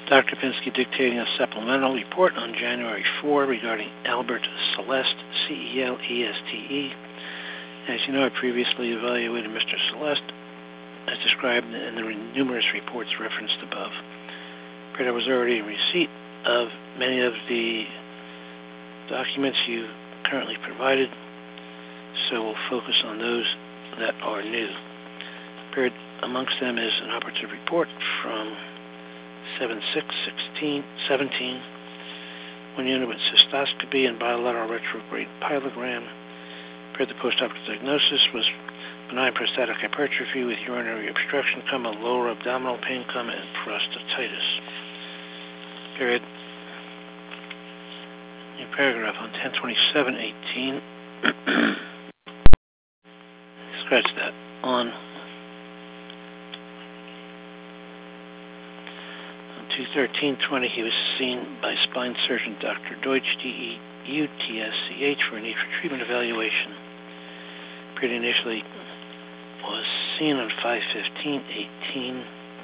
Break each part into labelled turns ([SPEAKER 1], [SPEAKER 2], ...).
[SPEAKER 1] Dr. Pinsky dictating a supplemental report on January 4 regarding Albert Celeste, C-E-L-E-S-T-E. As you know, I previously evaluated Mr. Celeste, as described in the numerous reports referenced above. I was already in receipt of many of the documents you currently provided, so we'll focus on those that are new. Amongst them is an operative report from 7/6/17, when unit with cystoscopy and bilateral retrograde pyelogram. The post-operative diagnosis was benign prostatic hypertrophy with urinary obstruction, lower abdominal pain, and prostatitis. New paragraph on 10/27/18. Scratch that. On 2/13/20, he was seen by spine surgeon Dr. Deutsch, D-E-U-T-S-C-H, for a need for treatment evaluation. Initially was seen on 5/15/18.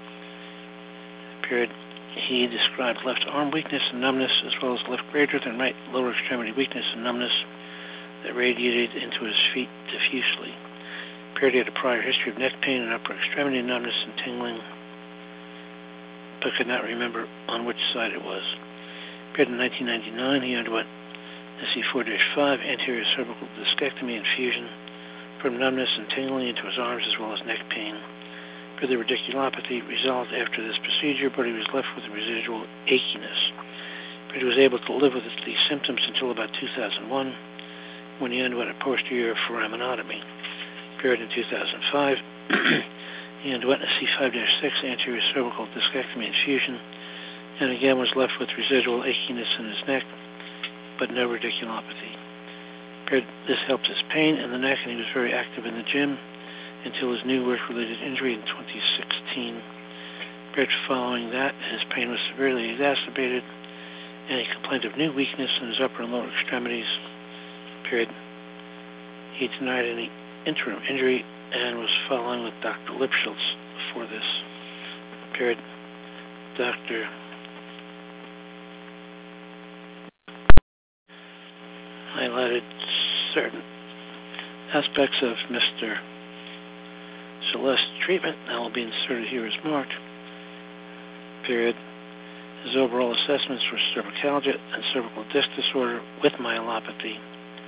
[SPEAKER 1] He described left arm weakness and numbness, as well as left greater than right lower extremity weakness and numbness that radiated into his feet diffusely. He had a prior history of neck pain and upper extremity numbness and tingling, but could not remember on which side it was. In 1999, he underwent SE4-5 anterior cervical discectomy and fusion from numbness and tingling into his arms, as well as neck pain. The radiculopathy resolved after this procedure, but he was left with residual achiness. He was able to live with these symptoms until about 2001, when he underwent a posterior foraminotomy. In 2005, he underwent a C5-6 anterior cervical discectomy and fusion, and again was left with residual achiness in his neck, but no radiculopathy. This helped his pain in the neck, and he was very active in the gym until his new work-related injury in 2016. Following that, his pain was severely exacerbated, and he complained of new weakness in his upper and lower extremities. He denied any interim injury and was following with Dr. Lipschultz for this. Dr. highlighted certain aspects of Mr. Celeste's treatment that will be inserted here as marked. His overall assessments were cervicalgia and cervical disc disorder with myelopathy.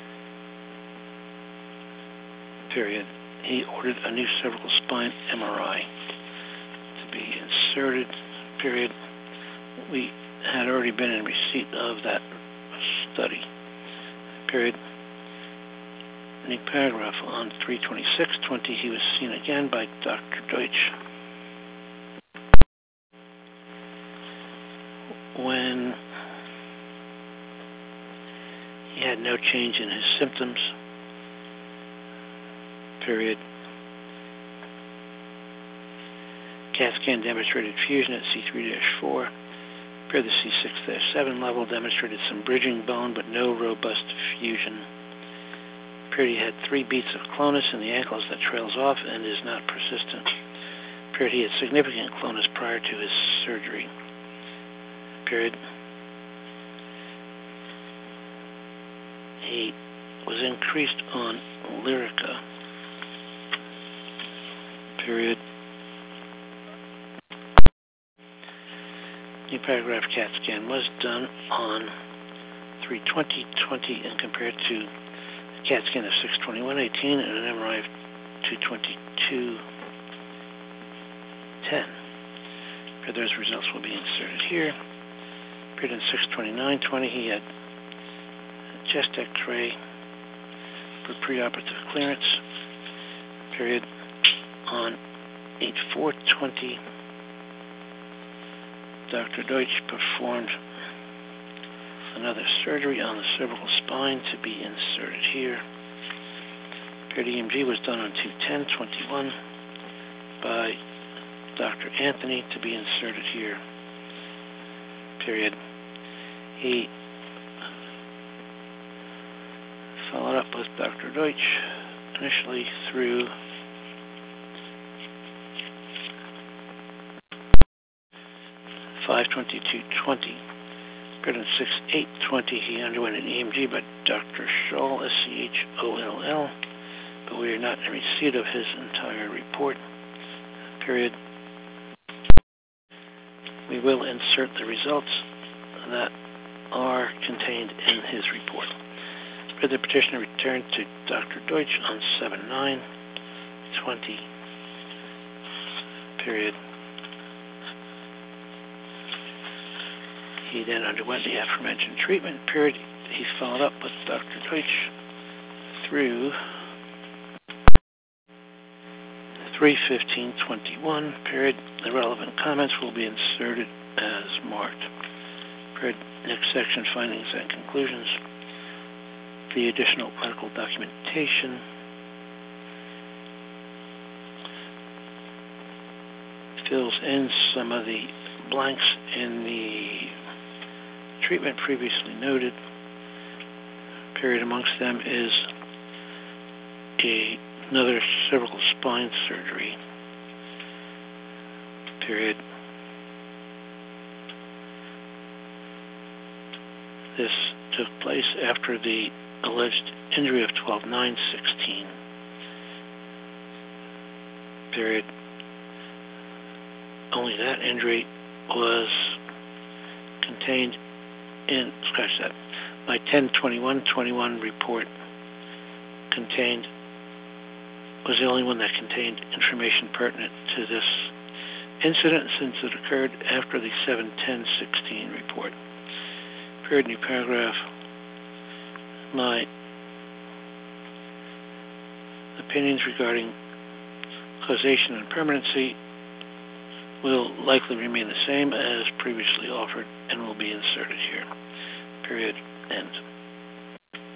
[SPEAKER 1] He ordered a new cervical spine MRI to be inserted. We had already been in receipt of that study. New paragraph on 3/26/20, he was seen again by Dr. Deutsch. When he had no change in his symptoms, CAT scan demonstrated fusion at C3-4. The C6-7 level demonstrated some bridging bone, but no robust fusion. He had 3 beats of clonus in the ankles that trails off and is not persistent. He had significant clonus prior to his surgery. He was increased on Lyrica. New paragraph CAT scan was done on 3/20/20 and compared to a CAT scan of 6/21/18 and an MRI of 2/22/10. Those results will be inserted here. In 6/29/20, he had a chest X-ray for preoperative clearance. On 8/4/20, Dr. Deutsch performed another surgery on the cervical spine to be inserted here. EMG was done on 2/10/21 by Dr. Anthony to be inserted here. He followed up with Dr. Deutsch initially through 5/22/20. Period on 6/8/20, he underwent an EMG by Dr. Scholl, Scholl, but we are not in receipt of his entire report. Period. We will insert the results that are contained in his report. The petitioner returned to Dr. Deutsch on 7/9/20. Period. He then underwent the aforementioned treatment. Period. He followed up with Dr. Deutsch through 3/15/21. Period. The relevant comments will be inserted as marked. Period. Next section, findings and conclusions. The additional medical documentation. Fills in some of the blanks in the treatment previously noted. Period. Amongst them is another cervical spine surgery. Period. This took place after the alleged injury of 12/9/16. Period. Only that injury was contained in, scratch that, my 10/21/21 report was the only one that contained information pertinent to this incident since it occurred after the 7/10/16 report. Period. New paragraph. My opinions regarding causation and permanency will likely remain the same as previously offered and will be inserted here. Period. End.